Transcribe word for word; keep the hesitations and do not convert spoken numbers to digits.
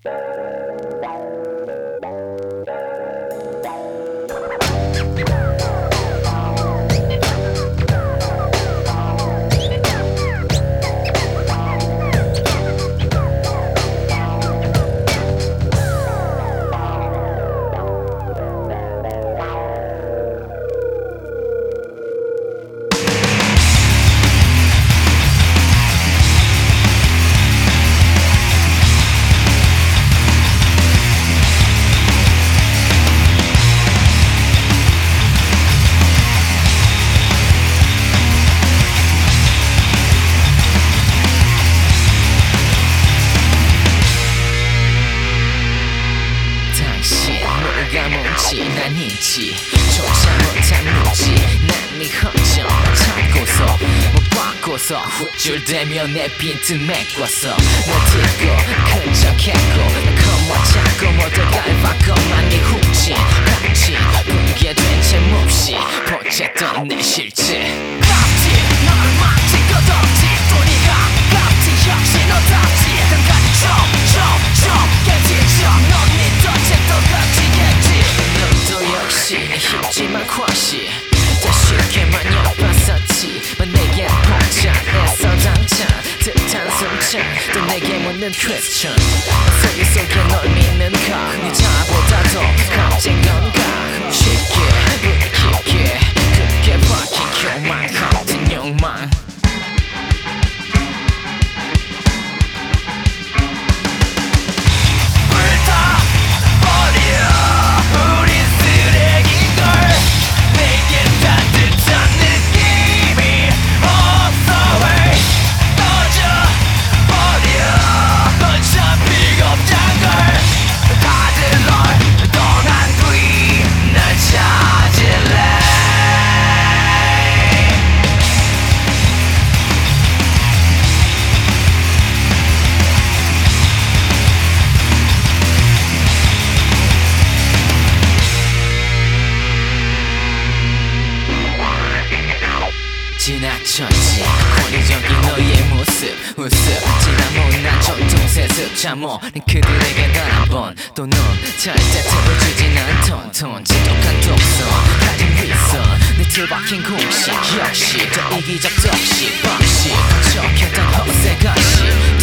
난 있지 조차 못한 무지 난 네 허점 찾고서 못 바꿔서 후줄대며 내 빈틈 메꿔서 널 듣고 근적했고 컴워 찾고 모두 밟아고만 네 훅진 박진 붕괴 된 채 몹시 포착던 내 실체 깝지 너를 막지 끝없지 또 네가 깝지 역시 너답지 끝까지 좀좀좀 깨지죠 넌 믿던 채 똑같이겠지 너도 역시 쉽지만 쿼시 더 쉽게만 엿봤었지 내게 복잡해서 당찬 듯한 숨찬 또 내게 묻는 퀘스천 소리 속에 널 믿는가 네 자보다 더 값진 건가 쉽게 물 깊게 그게 박힌 교만 같은 욕망 지나쳤지 권위적인 너의 모습 웃음 지나못난 전통세습 잠못 그들에게 단 한 번 또 넌 절대 틈을 주진 않던 톤 지독한 독선 가진 위선 네 틀박힌 공식 역시 더 이기적 덕시 방식 척했던 허세 가시